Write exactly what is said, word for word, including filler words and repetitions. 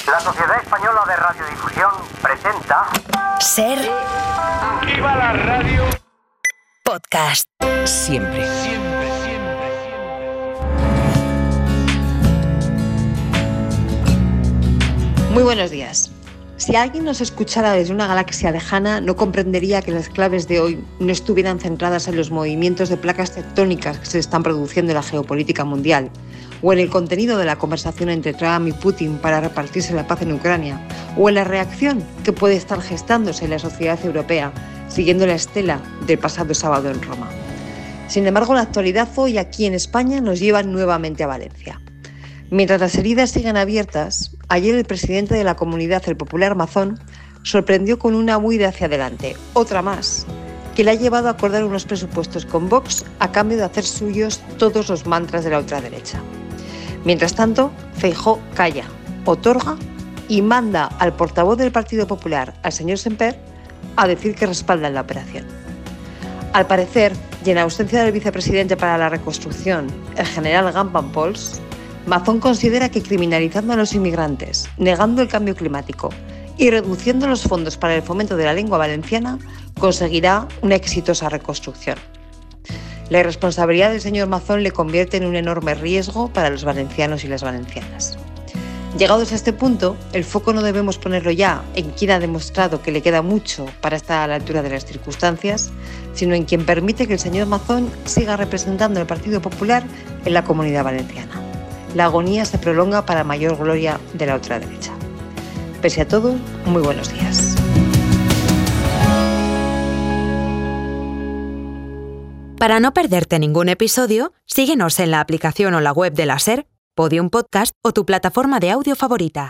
La Sociedad Española de Radiodifusión presenta... Ser... Aquí va la radio... Podcast. Siempre. Siempre, siempre, siempre. Muy buenos días. Si alguien nos escuchara desde una galaxia lejana, no comprendería que las claves de hoy no estuvieran centradas en los movimientos de placas tectónicas que se están produciendo en la geopolítica mundial, o en el contenido de la conversación entre Trump y Putin para repartirse la paz en Ucrania, o en la reacción que puede estar gestándose en la sociedad europea, siguiendo la estela del pasado sábado en Roma. Sin embargo, la actualidad hoy aquí en España nos lleva nuevamente a Valencia. Mientras las heridas siguen abiertas, ayer el presidente de la comunidad, el popular Mazón, sorprendió con una huida hacia adelante, otra más, que le ha llevado a acordar unos presupuestos con Vox a cambio de hacer suyos todos los mantras de la ultraderecha. Mientras tanto, Feijóo calla, otorga y manda al portavoz del Partido Popular, al señor Semper, a decir que respaldan la operación. Al parecer, y en ausencia del vicepresidente para la reconstrucción, el general Gampanpols, Mazón considera que criminalizando a los inmigrantes, negando el cambio climático y reduciendo los fondos para el fomento de la lengua valenciana, conseguirá una exitosa reconstrucción. La irresponsabilidad del señor Mazón le convierte en un enorme riesgo para los valencianos y las valencianas. Llegados a este punto, el foco no debemos ponerlo ya en quien ha demostrado que le queda mucho para estar a la altura de las circunstancias, sino en quien permite que el señor Mazón siga representando al Partido Popular en la Comunidad Valenciana. La agonía se prolonga para mayor gloria de la ultraderecha. Pese a todo, muy buenos días. Para no perderte ningún episodio, síguenos en la aplicación o la web de la SER, Podium Podcast o tu plataforma de audio favorita.